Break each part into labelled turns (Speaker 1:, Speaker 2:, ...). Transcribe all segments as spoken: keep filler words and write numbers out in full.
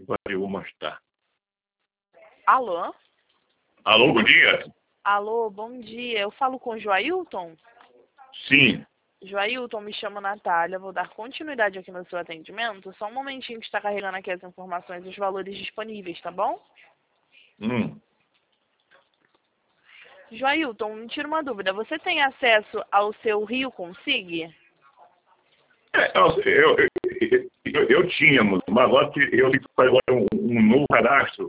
Speaker 1: Vai, vou mostrar.
Speaker 2: Alô?
Speaker 1: Alô, bom dia?
Speaker 2: Alô, bom dia. Eu falo com o Joailton?
Speaker 1: Sim.
Speaker 2: Joailton, me chamo Natália. Vou dar continuidade aqui no seu atendimento. Só um momentinho que está carregando aqui as informações e os valores disponíveis, tá bom?
Speaker 1: Hum.
Speaker 2: Joailton, me tira uma dúvida. Você tem acesso ao seu Rio Consig?
Speaker 1: É, eu, eu, eu, eu, eu tinha, mas agora que eu tenho que fazer agora um, um novo cadastro.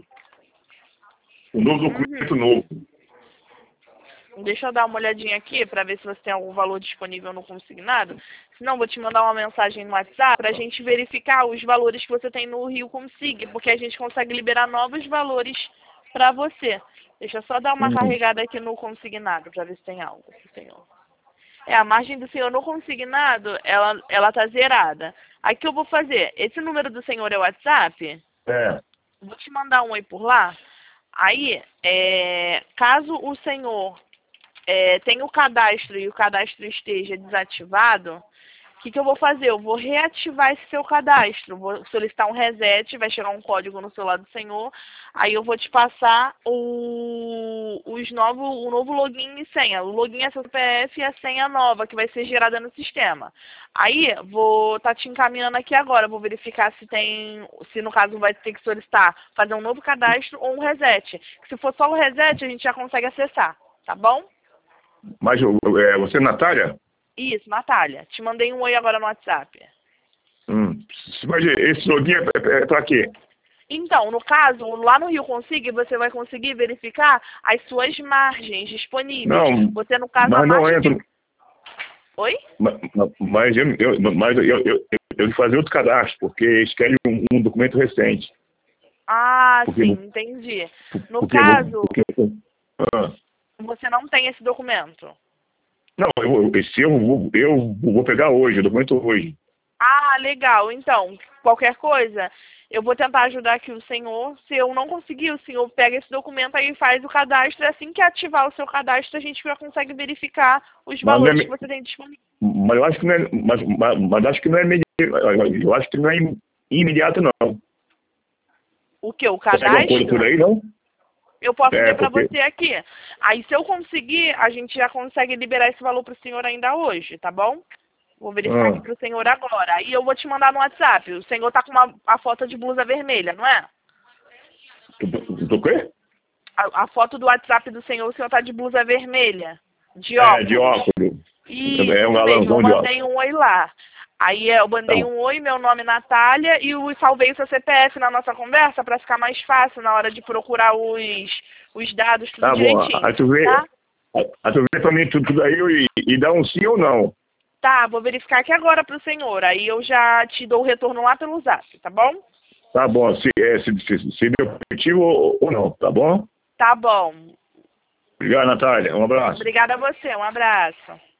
Speaker 1: Um novo documento
Speaker 2: Uhum.
Speaker 1: novo.
Speaker 2: Deixa eu dar uma olhadinha aqui para ver se você tem algum valor disponível no consignado. Senão, vou te mandar uma mensagem no WhatsApp para a gente verificar os valores que você tem no Rio Consig, porque a gente consegue liberar novos valores para você. Deixa eu só dar uma
Speaker 1: Hum.
Speaker 2: carregada aqui no consignado para ver se tem algo, senhor. É, a margem do senhor no consignado, ela, ela tá zerada. Aí o que eu vou fazer? Esse número do senhor é o WhatsApp?
Speaker 1: É.
Speaker 2: Vou te mandar um oi por lá. Aí, é, caso o senhor é, tenha o cadastro e o cadastro esteja desativado, o que, que eu vou fazer? Eu vou reativar esse seu cadastro. Vou solicitar um reset, vai chegar um código no celular do senhor. Aí eu vou te passar o, os novo, o novo login e senha. O login é seu C P F e a senha nova, que vai ser gerada no sistema. Aí, vou estar tá te encaminhando aqui agora. Vou verificar se tem, se no caso vai ter que solicitar fazer um novo cadastro ou um reset. Se for só o reset, a gente já consegue acessar, tá bom?
Speaker 1: Mas é, você, Natália?
Speaker 2: Isso, Natália. Te mandei um oi agora no WhatsApp.
Speaker 1: Hum. Mas esse login é, é, é pra quê?
Speaker 2: Então, no caso, lá no Rio Consig, você vai conseguir verificar as suas margens disponíveis.
Speaker 1: Não,
Speaker 2: Você, no caso, a
Speaker 1: mas não
Speaker 2: margem
Speaker 1: entra.
Speaker 2: de... Oi?
Speaker 1: Mas, mas, eu, eu, mas eu, eu, eu, eu fazer outro cadastro, porque eles querem um, um documento recente.
Speaker 2: Ah,
Speaker 1: Porque,
Speaker 2: sim, entendi. No
Speaker 1: porque,
Speaker 2: caso,
Speaker 1: porque, ah,
Speaker 2: você não tem esse documento.
Speaker 1: não, eu, esse eu vou, eu vou pegar hoje, o documento hoje.
Speaker 2: Ah, legal. Então, qualquer coisa, eu vou tentar ajudar aqui o senhor. Se eu não conseguir, o senhor pega esse documento aí e faz o cadastro. E assim que ativar o seu cadastro, a gente já consegue verificar os
Speaker 1: Mas, não
Speaker 2: valores
Speaker 1: é,
Speaker 2: que você tem disponível.
Speaker 1: mas eu acho que não é, mas, mas, mas acho que não é imediato, eu acho que não é imediato, não.
Speaker 2: O que? O
Speaker 1: Consegue uma coisa por
Speaker 2: cadastro?
Speaker 1: aí, não?
Speaker 2: Eu posso
Speaker 1: É,
Speaker 2: ver para
Speaker 1: porque...
Speaker 2: você aqui. Aí, se eu conseguir, a gente já consegue liberar esse valor para o senhor ainda hoje, tá bom? Vou verificar aqui
Speaker 1: Ah,
Speaker 2: para o senhor agora. Aí eu vou te mandar no WhatsApp. O senhor tá com uma, a foto de blusa vermelha, não é?
Speaker 1: do, do quê?
Speaker 2: A, a foto do WhatsApp do senhor, o senhor tá de blusa vermelha. De
Speaker 1: É, de
Speaker 2: óculos.
Speaker 1: óculos.
Speaker 2: Isso,
Speaker 1: É um
Speaker 2: isso mesmo. Eu
Speaker 1: galãozão de óculos.
Speaker 2: mandei um oi lá. Aí eu mandei
Speaker 1: Então,
Speaker 2: um oi, meu nome é Natália, e eu salvei o seu C P F na nossa conversa para ficar mais fácil na hora de procurar os, os dados, tudo
Speaker 1: tá bom.
Speaker 2: direitinho,
Speaker 1: Aí tu vê,
Speaker 2: tá?
Speaker 1: aí tu vê pra mim tudo, tudo aí e, e dá um sim ou não.
Speaker 2: Tá, vou verificar aqui agora pro senhor. Aí eu já te dou o retorno lá pelo zap, tá bom?
Speaker 1: Tá bom, se, é, se, se, se deu positivo ou, ou não, tá bom?
Speaker 2: Tá bom.
Speaker 1: Obrigado, Natália. Um abraço.
Speaker 2: Obrigada a você, um abraço.